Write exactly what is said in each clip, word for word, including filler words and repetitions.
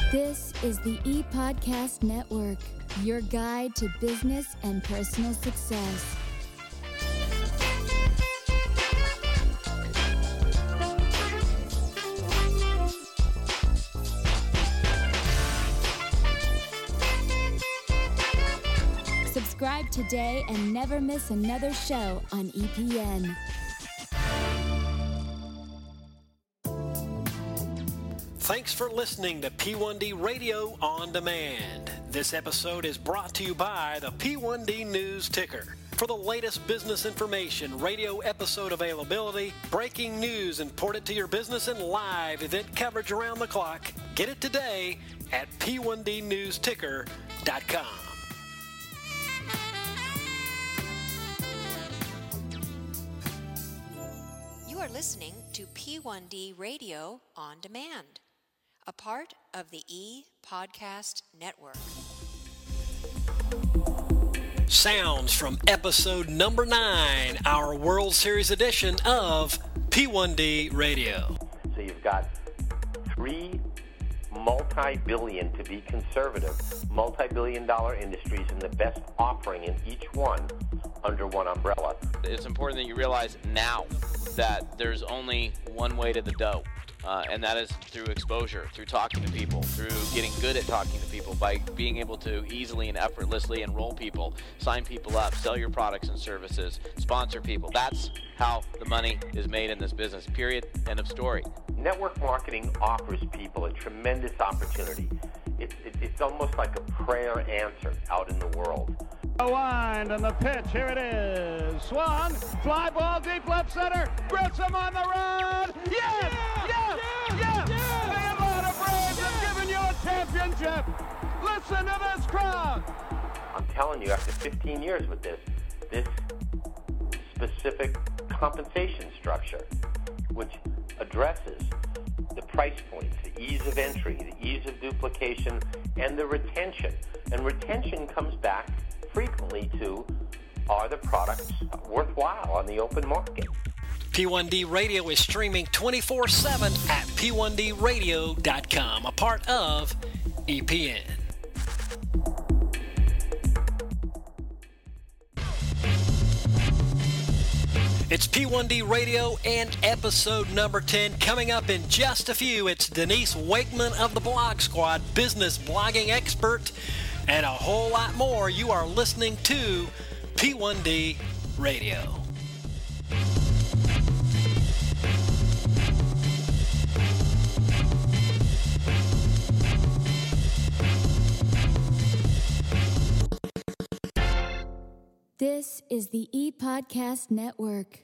This is the ePodcast Network, your guide to business and personal success. Subscribe today and never miss another show on E P N. Thanks for listening to P one D Radio On Demand. This episode is brought to you by the P one D News Ticker. For the latest business information, radio episode availability, breaking news imported to your business, and live event coverage around the clock, get it today at P one D news ticker dot com. You are listening to P one D Radio On Demand, a part of the ePodcast Network. Sounds from episode number nine, our World Series edition of P one D Radio. So you've got three multi-billion, to be conservative, multi-billion dollar industries and the best offering in each one under one umbrella. It's important that you realize now that there's only one way to the dough. Uh, and that is through exposure, through talking to people, through getting good at talking to people, by being able to easily and effortlessly enroll people, sign people up, sell your products and services, sponsor people. That's how the money is made in this business, period, end of story. Network marketing offers people a tremendous opportunity. It, it, it's almost like a prayer answered out in the world. A wind and the pitch, here it is. Swan, fly ball deep left center. Grissom on the run. Yes! Yes! Yes! The Atlanta Braves have given you a championship. Listen to this crowd. I'm telling you, after fifteen years with this, this specific compensation structure, which addresses the price points, the ease of entry, the ease of duplication, and the retention. And retention comes back frequently to, are the products worthwhile on the open market? P one D Radio is streaming twenty-four seven at P one D radio dot com, a part of E P N. It's P one D Radio and episode number ten. Coming up in just a few, it's Denise Wakeman of the Blog Squad, business blogging expert, and a whole lot more. You are listening to P one D Radio. This is the ePodcast Network.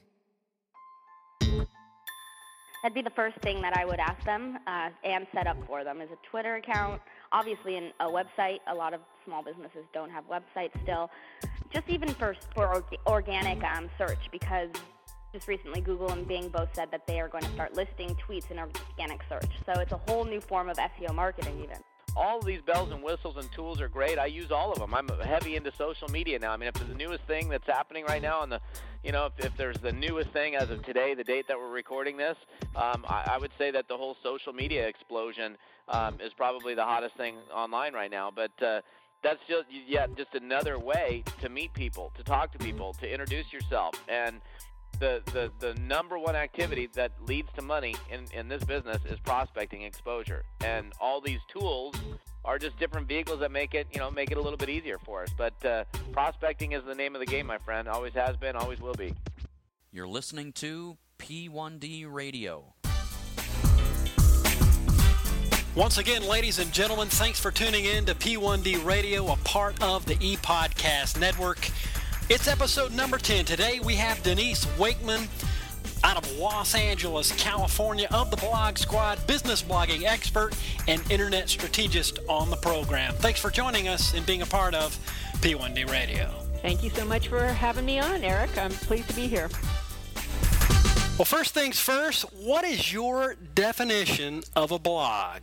That'd be the first thing that I would ask them uh, and set up for them is a Twitter account, obviously in a website. A lot of small businesses don't have websites still. Just even for, for org- organic um, search, because just recently Google and Bing both said that they are going to start listing tweets in organic search. So it's a whole new form of S E O marketing even. All of these bells and whistles and tools are great. I use all of them. I'm heavy into social media now. I mean, if there's the newest thing that's happening right now, and the, you know, if, if there's the newest thing as of today, the date that we're recording this, um, I, I would say that the whole social media explosion um, is probably the hottest thing online right now. But uh, that's just yeah, just another way to meet people, to talk to people, to introduce yourself. And The, the the number one activity that leads to money in, in this business is prospecting exposure. And all these tools are just different vehicles that make it, you know, make it a little bit easier for us. But uh, prospecting is the name of the game, my friend. Always has been, always will be. You're listening to P one D Radio. Once again, ladies and gentlemen, thanks for tuning in to P one D Radio, a part of the ePodcast Network. It's episode number ten. Today we have Denise Wakeman out of Los Angeles, California, of the Blog Squad, business blogging expert and internet strategist on the program. Thanks for joining us and being a part of P one D Radio. Thank you so much for having me on, Eric. I'm pleased to be here. Well, first things first, what is your definition of a blog?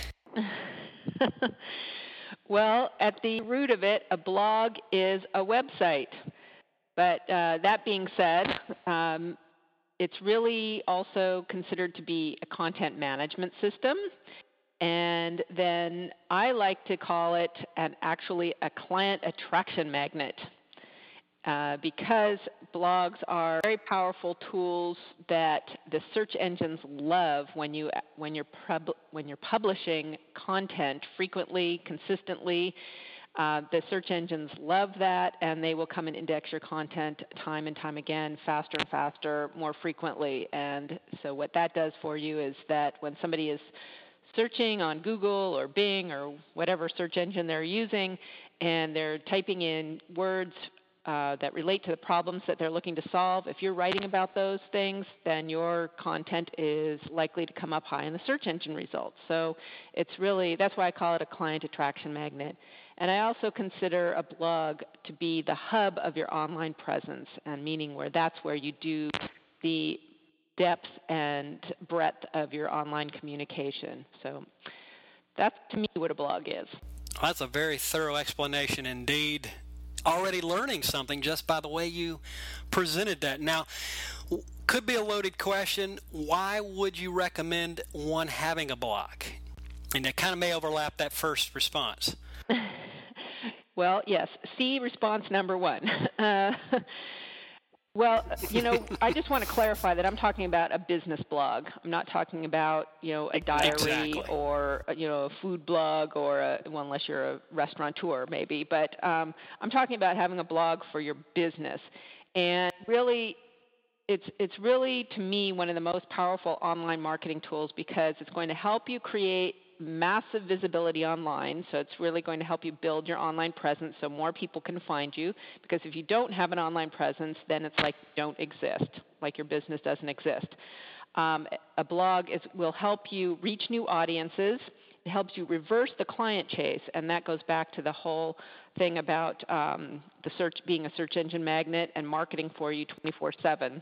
Well, at the root of it, a blog is a website. But uh, that being said, um, it's really also considered to be a content management system. And then I like to call it an actually a client attraction magnet. Uh, because blogs are very powerful tools that the search engines love when you when you're pub, when you're publishing content frequently, consistently. Uh, the search engines love that, and they will come and index your content time and time again, faster and faster, more frequently. And so what that does for you is that when somebody is searching on Google or Bing or whatever search engine they're using, and they're typing in words Uh, that relate to the problems that they're looking to solve, if you're writing about those things, then your content is likely to come up high in the search engine results. So it's really, that's why I call it a client attraction magnet. And I also consider a blog to be the hub of your online presence, and meaning where that's where you do the depth and breadth of your online communication. So that's, to me, what a blog is. Well, that's a very thorough explanation indeed. Already learning something just by the way you presented that. Now, could be a loaded question. Why would you recommend one having a blog? And it kind of may overlap that first response. Well, yes. See response number one. Uh, well, you know, I just want to clarify that I'm talking about a business blog. I'm not talking about, you know, a diary exactly. or, you know, a food blog or, a, well, unless you're a restaurateur maybe. But um, I'm talking about having a blog for your business. And really, it's it's really, to me, one of the most powerful online marketing tools because it's going to help you create massive visibility online. So it's really going to help you build your online presence so more people can find you. Because if you don't have an online presence, then it's like you don't exist, like your business doesn't exist. Um, a blog is, will help you reach new audiences. It helps you reverse the client chase, and that goes back to the whole thing about um, the search being a search engine magnet and marketing for you twenty-four seven.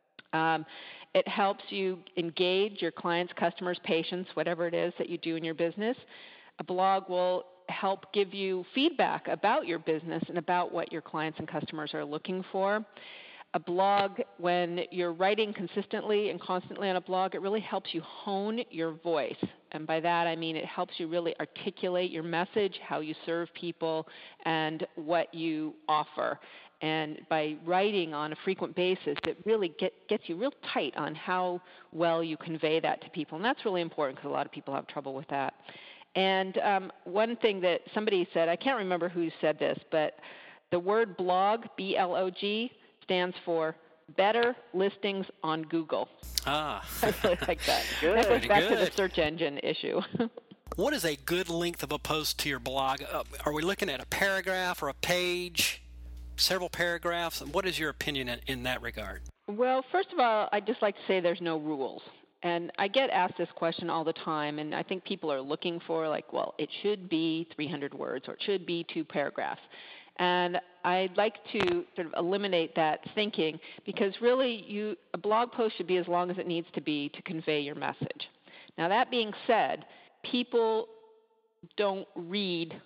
Um, it helps you engage your clients, customers, patients, whatever it is that you do in your business. A blog will help give you feedback about your business and about what your clients and customers are looking for. A blog, when you're writing consistently and constantly on a blog, it really helps you hone your voice. And by that I mean it helps you really articulate your message, how you serve people, and what you offer. And by writing on a frequent basis, it really get, gets you real tight on how well you convey that to people. And that's really important because a lot of people have trouble with that. And um, one thing that somebody said, I can't remember who said this, but the word blog, B L O G, stands for Better Listings on Google. Ah. I really like that. Good. That goes back Good. to the search engine issue. What is a good length of a post to your blog? Uh, are we looking at a paragraph or a page, several paragraphs? What is your opinion in, in that regard? Well, first of all, I'd just like to say there's no rules. And I get asked this question all the time, and I think people are looking for, like, well, it should be three hundred words or it should be two paragraphs. And I'd like to sort of eliminate that thinking because really you, a blog post should be as long as it needs to be to convey your message. Now, that being said, people don't read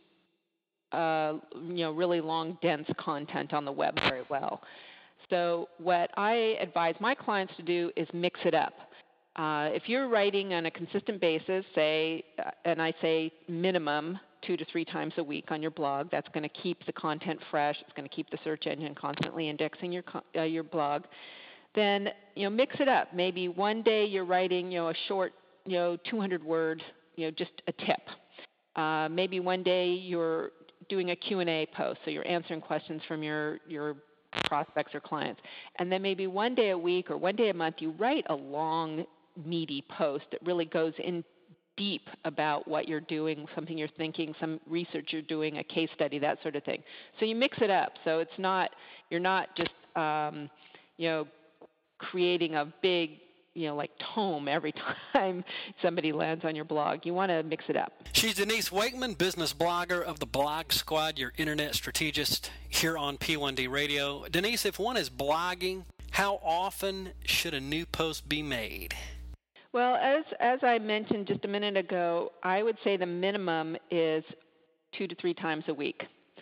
uh, you know, really long, dense content on the web very well. So what I advise my clients to do is mix it up. Uh, if you're writing on a consistent basis, say, uh, and I say minimum two to three times a week on your blog, that's going to keep the content fresh. It's going to keep the search engine constantly indexing your uh, your blog. Then, you know, mix it up. Maybe one day you're writing, you know, a short, you know, two hundred word, you know, just a tip. Uh, maybe one day you're doing a Q and A post, so you're answering questions from your your prospects or clients. And then maybe one day a week or one day a month you write a long, meaty post that really goes in deep about what you're doing, something you're thinking, some research you're doing, a case study, that sort of thing. So you mix it up. So it's not, you're not just, um, you know, creating a big, you know, like tome every time somebody lands on your blog. You want to mix it up. She's Denise Wakeman, business blogger of the Blog Squad, your internet strategist here on P one D Radio. Denise, if one is blogging, how often should a new post be made? Well, as as I mentioned just a minute ago, I would say the minimum is two to three times a week.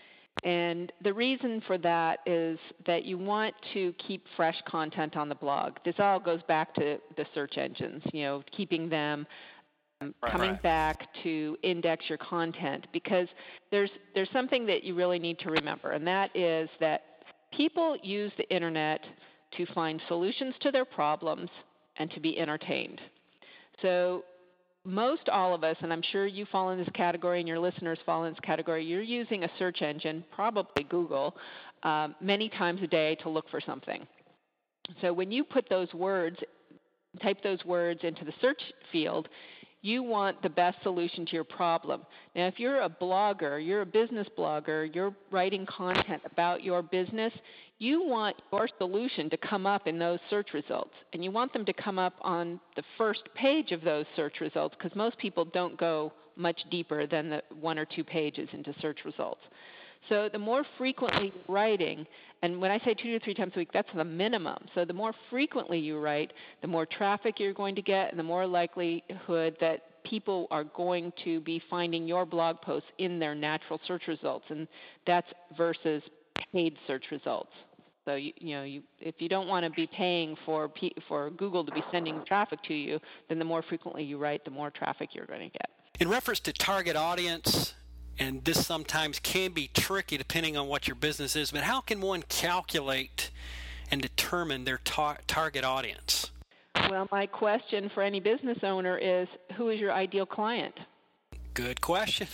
And the reason for that is that you want to keep fresh content on the blog. This all goes back to the search engines, you know, keeping them right, coming right. back to index your content, because there's there's something that you really need to remember, and that is that people use the internet to find solutions to their problems and to be entertained. So most all of us, and I'm sure you fall in this category and your listeners fall in this category, you're using a search engine, probably Google, um, many times a day to look for something. So when you put those words, type those words into the search field, you want the best solution to your problem. Now, if you're a blogger, you're a business blogger, you're writing content about your business, you want your solution to come up in those search results. And you want them to come up on the first page of those search results, because most people don't go much deeper than the one or two pages into search results. So the more frequently you're writing, and when I say two to three times a week, that's the minimum. So the more frequently you write, the more traffic you're going to get, and the more likelihood that people are going to be finding your blog posts in their natural search results, and that's versus paid search results. So you, you know, you, if you don't want to be paying for P, for Google to be sending traffic to you, then the more frequently you write, the more traffic you're going to get. In reference to target audience, and this sometimes can be tricky depending on what your business is, but how can one calculate and determine their tar- target audience? Well, my question for any business owner is, who is your ideal client? Good question.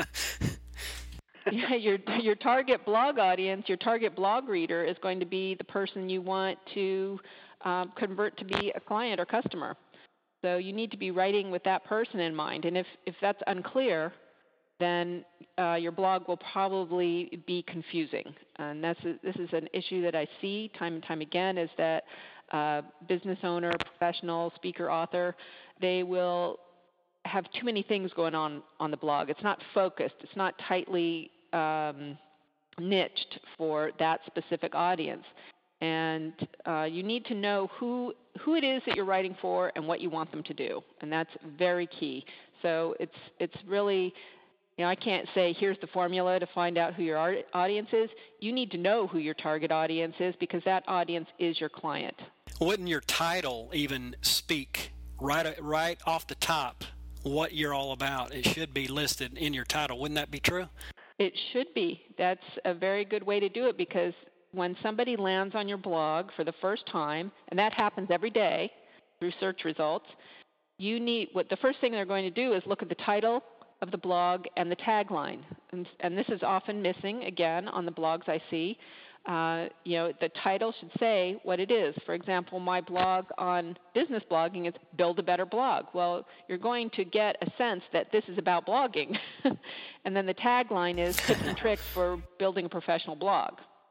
Yeah, your your target blog audience, your target blog reader is going to be the person you want to um, convert to be a client or customer. So you need to be writing with that person in mind. And if, if that's unclear, then uh, your blog will probably be confusing. And that's a, this is an issue that I see time and time again, is that uh, business owner, professional, speaker, author, they will have too many things going on on the blog. It's not focused. It's not tightly um, niched for that specific audience. And uh, you need to know who who it is that you're writing for and what you want them to do. And that's very key. So it's it's really, you know, I can't say here's the formula to find out who your audience is. You need to know who your target audience is, because that audience is your client. Wouldn't your title even speak right right off the top what you're all about? It should be listed in your title. Wouldn't that be true? It should be. That's a very good way to do it, because when somebody lands on your blog for the first time, and that happens every day through search results, you need what the first thing they're going to do is look at the title of the blog and the tagline. And, and this is often missing, again, on the blogs I see. Uh, you know, the title should say what it is. For example, my blog on business blogging is Build a Better Blog. Well, you're going to get a sense that this is about blogging. And then the tagline is tips and tricks for building a professional blog.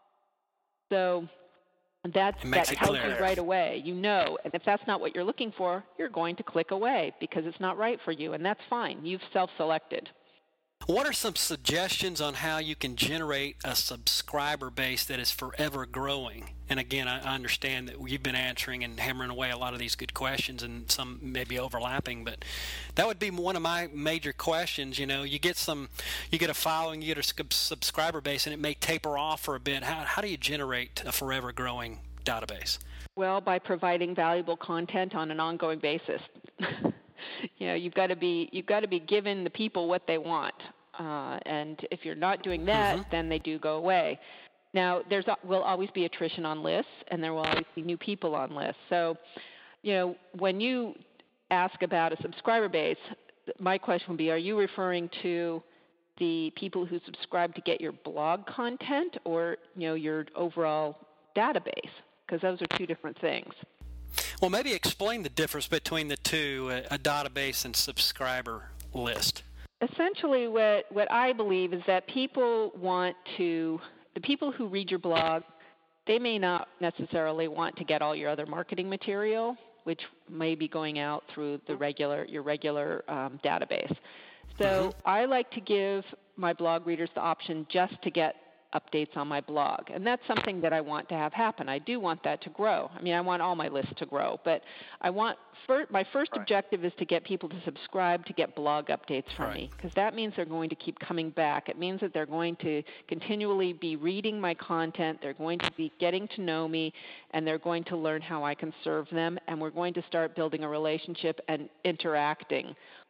So that's, that tells you right away. You know, and if that's not what you're looking for, you're going to click away because it's not right for you, and that's fine. You've self-selected. What are some suggestions on how you can generate a subscriber base that is forever growing? And again, I understand that you've been answering and hammering away a lot of these good questions, and some may be overlapping, but that would be one of my major questions. You know, you get some, you get a following, you get a subscriber base, and it may taper off for a bit. How, how do you generate a forever growing database? Well, by providing valuable content on an ongoing basis. You know, you've got to be you've got to be giving the people what they want, uh, and if you're not doing that, mm-hmm. then they do go away. Now, there's will always be attrition on lists, and there will always be new people on lists. So, you know, when you ask about a subscriber base, my question would be: are you referring to the people who subscribe to get your blog content, or you know, your overall database? Because those are two different things. Well, maybe explain the difference between the two, a, a database and subscriber list. Essentially, what, what I believe is that people want to, the people who read your blog, they may not necessarily want to get all your other marketing material, which may be going out through the regular your regular um, database. So mm-hmm. I like to give my blog readers the option just to get updates on my blog, and that's something that I want to have happen. I do want that to grow. I mean, I want all my lists to grow, but I want fir- my first right. objective is to get people to subscribe to get blog updates from right. me, because that means they're going to keep coming back. It means that they're going to continually be reading my content, they're going to be getting to know me, and they're going to learn how I can serve them, and we're going to start building a relationship and interacting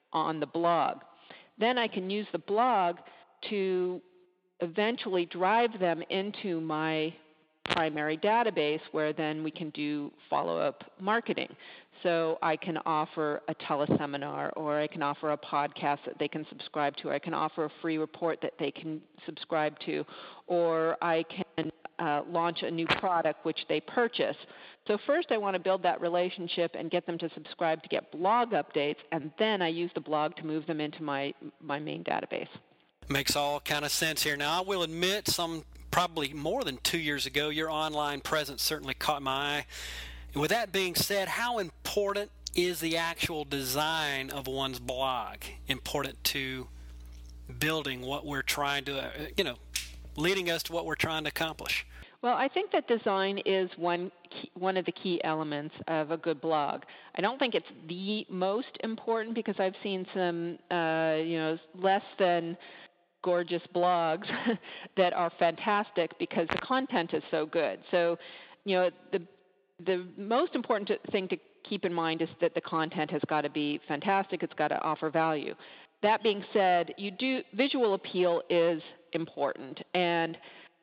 on the blog. Then I can use the blog to eventually drive them into my primary database, where then we can do follow-up marketing. So I can offer a teleseminar, or I can offer a podcast that they can subscribe to, or I can offer a free report that they can subscribe to, or I can uh, launch a new product which they purchase. So first I want to build that relationship and get them to subscribe to get blog updates, and then I use the blog to move them into my, my main database. Makes all kind of sense here. Now, I will admit, some probably more than two years ago, your online presence certainly caught my eye. With that being said, how important is the actual design of one's blog important to building what we're trying to, uh, you know, leading us to what we're trying to accomplish? Well, I think that design is one key, one of the key elements of a good blog. I don't think it's the most important, because I've seen some, uh, you know, less than gorgeous blogs that are fantastic because the content is so good. So, you know, the the most important thing to keep in mind is that the content has got to be fantastic. It's got to offer value. That being said, you do visual appeal is important, and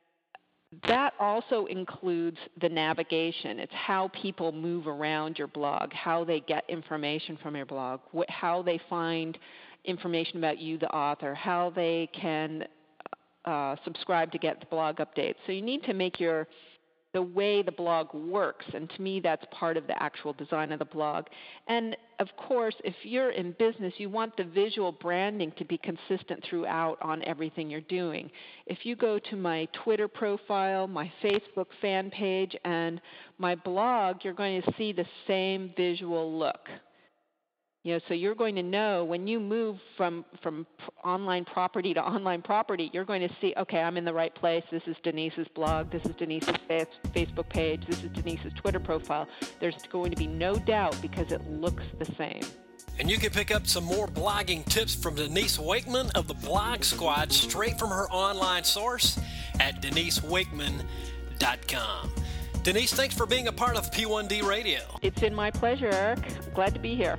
that also includes the navigation. It's how people move around your blog, how they get information from your blog, wh- how they find information about you, the author, how they can uh, subscribe to get the blog updates. So you need to make your the way the blog works, and to me that's part of the actual design of the blog. And of course, if you're in business, you want the visual branding to be consistent throughout on everything you're doing. If you go to my Twitter profile, my Facebook fan page, and my blog, you're going to see the same visual look. You know, so you're going to know when you move from, from online property to online property, you're going to see, okay, I'm in the right place. This is Denise's blog. This is Denise's Facebook page. This is Denise's Twitter profile. There's going to be no doubt because it looks the same. And you can pick up some more blogging tips from Denise Wakeman of the Blog Squad straight from her online source at denise wakeman dot com. Denise, thanks for being a part of P one D Radio. It's in my pleasure, Eric. Glad to be here.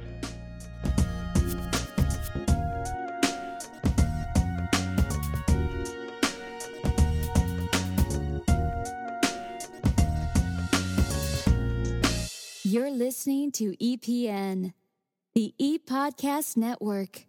You're listening to E P N, the E-Podcast Network.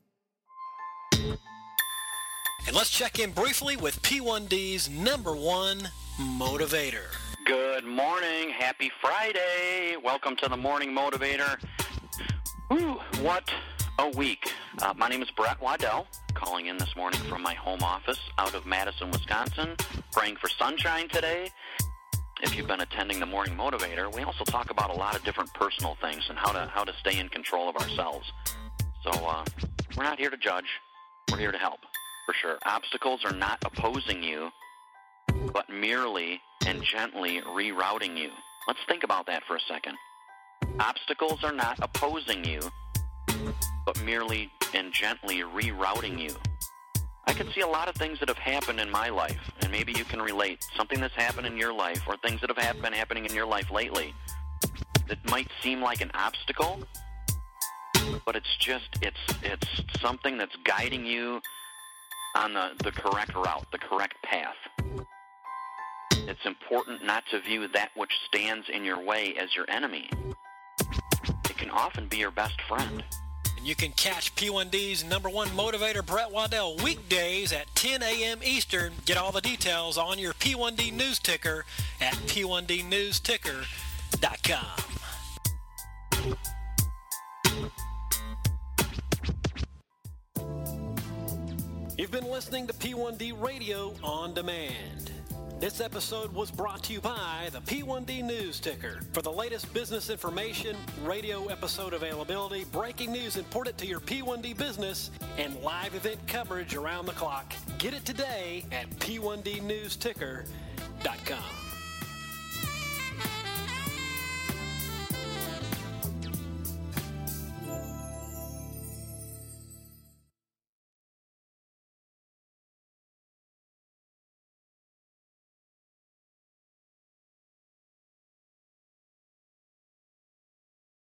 And let's check in briefly with P one D's number one motivator. Good morning. Happy Friday. Welcome to the Morning Motivator. Whew, what a week. Uh, my name is Brett Waddell, calling in this morning from my home office out of Madison, Wisconsin, praying for sunshine today. If you've been attending the Morning Motivator, we also talk about a lot of different personal things and how to how to stay in control of ourselves. So uh, we're not here to judge. We're here to help, for sure. Obstacles are not opposing you, but merely and gently rerouting you. Let's think about that for a second. Obstacles are not opposing you, but merely and gently rerouting you. I can see a lot of things that have happened in my life, and maybe you can relate. Something that's happened in your life, or things that have been happening in your life lately that might seem like an obstacle, but it's just, it's it's something that's guiding you on the, the correct route, the correct path. It's important not to view that which stands in your way as your enemy. It can often be your best friend. You can catch P one D's number one motivator, Brett Waddell, weekdays at ten a.m. Eastern. Get all the details on your P one D news ticker at p one d news ticker dot com. You've been listening to P one D Radio on Demand. This episode was brought to you by the P one D News Ticker. For the latest business information, radio episode availability, breaking news important to your P one D business, and live event coverage around the clock, get it today at p one d news ticker dot com.